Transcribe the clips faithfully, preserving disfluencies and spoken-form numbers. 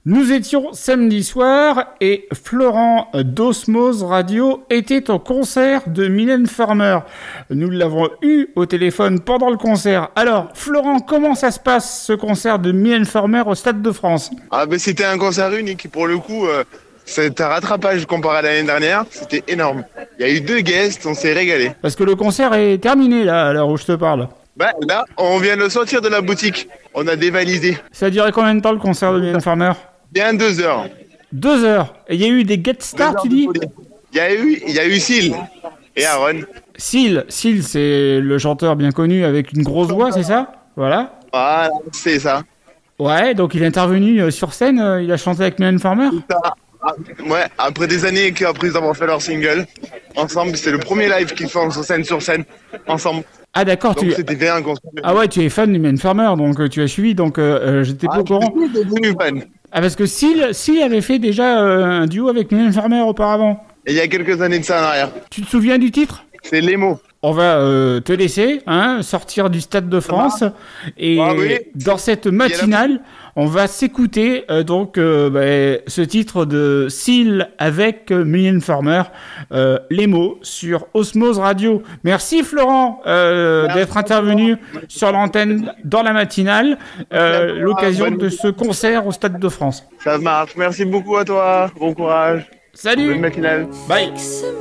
Nous étions samedi soir et Florent d'Osmose Radio était au concert de Mylène Farmer. Nous l'avons eu au téléphone pendant le concert. Alors, Florent, comment ça se passe ce concert de Mylène Farmer au Stade de France ? Ah ben c'était un concert unique. Pour le coup, euh, c'est un rattrapage comparé à l'année dernière. C'était énorme. Il y a eu deux guests, on s'est régalé. Parce que le concert est terminé là, à l'heure où je te parle. Bah là, on vient de sortir de la boutique. On a dévalisé. Ça a duré combien de temps le concert de Mylène Farmer ? Bien deux heures. Deux heures. Et il y a eu des guest stars, tu dis ? Il y a eu, il y a eu Seal et Aaron. Seal, Seal, c'est le chanteur bien connu avec une grosse voix, c'est ça ? Voilà. Voilà, c'est ça. Ouais, donc il est intervenu sur scène, il a chanté avec Mylène Farmer ? Ouais, après des années qu'après avoir fait leur single, ensemble, c'est le premier live qu'ils font sur scène, sur scène, ensemble. Ah d'accord, donc tu... c'était bien un concert. Ah ouais, tu es fan de Mylène Farmer, donc euh, tu as suivi, donc euh, j'étais pas ah, au courant. Je suis devenu fan. Ah parce que Seal, Seal avait fait déjà euh, un duo avec Mylène Farmer auparavant. Et il y a quelques années de ça en arrière. Tu te souviens du titre ? C'est Les mots. On va euh, te laisser hein, sortir du Stade de France et ah, oui. dans cette matinale, on va s'écouter euh, donc euh, bah, ce titre de Seal avec euh, Mylène Farmer, euh, Les mots sur Osmose Radio. Merci Florent euh, Merci d'être intervenu sur l'antenne dans la matinale, euh, l'occasion de ce concert au Stade de France. Ça marche. Merci beaucoup à toi. Bon courage. Salut. Bonne matinale. Bye.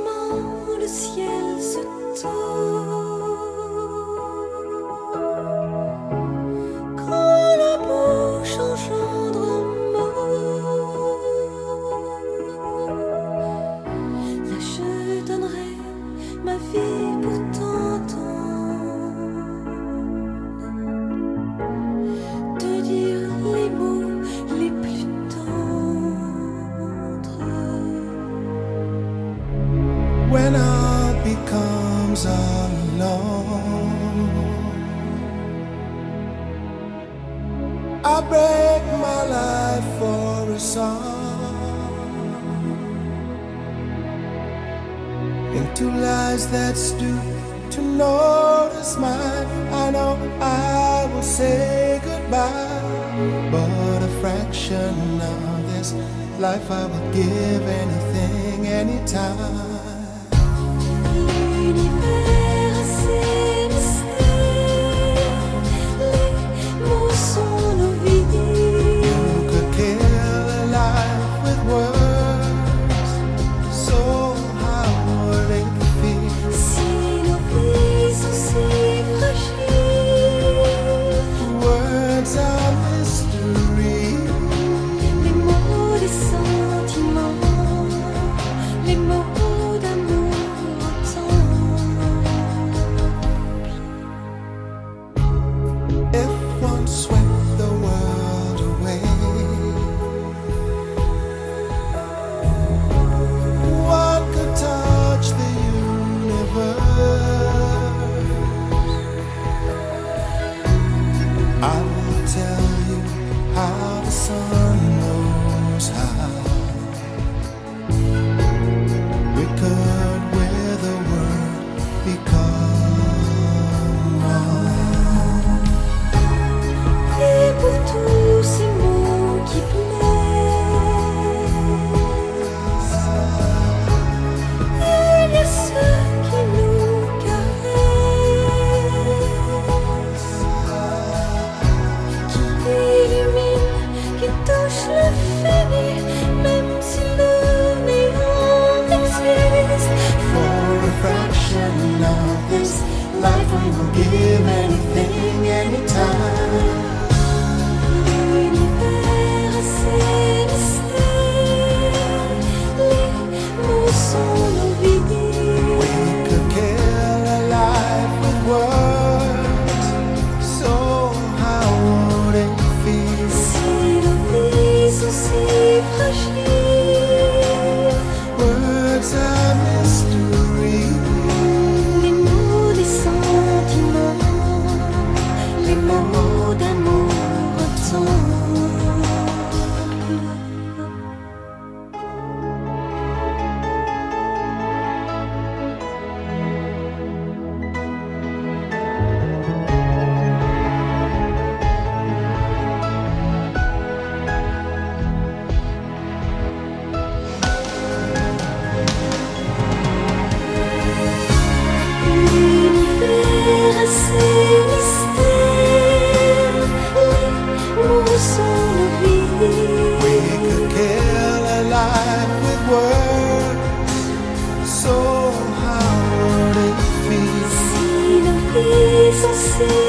When all becomes alone, I break my life for a song into lies that stoop to notice mine. I know I will say goodbye, but a fraction of this life I will give anything, anytime. Les mots see.